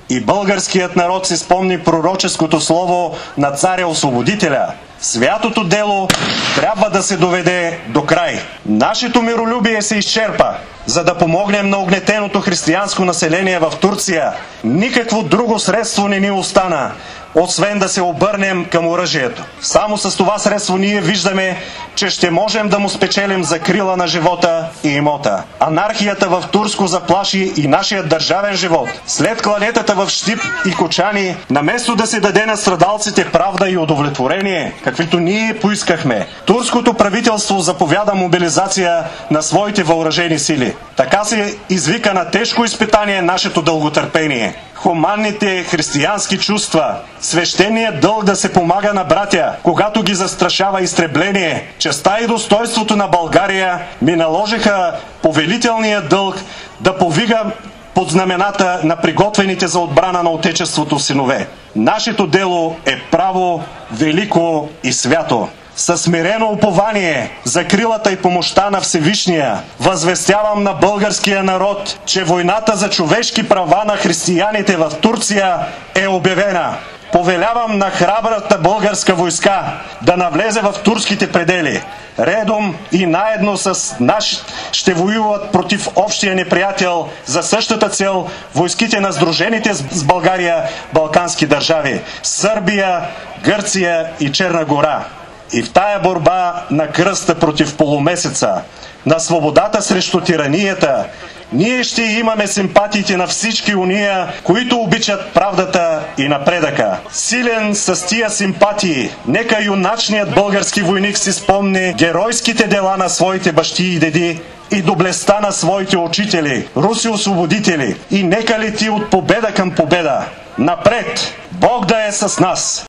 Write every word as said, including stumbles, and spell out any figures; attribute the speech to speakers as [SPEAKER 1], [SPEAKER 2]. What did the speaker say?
[SPEAKER 1] И българският народ си спомни пророческото слово на царя-освободителя. Святото дело трябва да се доведе до край. Нашето миролюбие се изчерпа. За да помогнем на огнетеното християнско население в Турция, никакво друго средство не ни остана, освен да се обърнем към оръжието. Само с това средство ние виждаме, че ще можем да му спечелим закрила на живота и имота. Анархията в Турско заплаши и нашия държавен живот. След кланетата в Щип и Кочани, наместо да се даде на страдалците правда и удовлетворение, каквито ние поискахме, турското правителство заповяда мобилизация на своите въоръжени сили. Така се извика на тежко изпитание нашето дълготърпение. Хуманните християнски чувства, свещеният дълг да се помага на братя, когато ги застрашава изтребление, честта и достойството на България ми наложиха повелителния дълг да повига под знамената на приготвените за отбрана на Отечеството синове. Нашето дело е право, велико и свято. Със смирено упование за крилата и помощта на Всевишния възвестявам на българския народ, че войната за човешки права на християните в Турция е обявена. Повелявам на храбрата българска войска да навлезе в турските предели. Редом и наедно с наш ще воюват против общия неприятел за същата цел войските на сдружените с България балкански държави – Сърбия, Гърция и Черна гора. И в тая борба на кръста против полумесеца, на свободата срещу тиранията, ние ще имаме симпатиите на всички уния, които обичат правдата и напредъка. Силен с тия симпатии, нека юначният български войник си спомни геройските дела на своите бащи и деди и доблестта на своите учители, руси освободители, и нека лети от победа към победа. Напред! Бог да е с нас!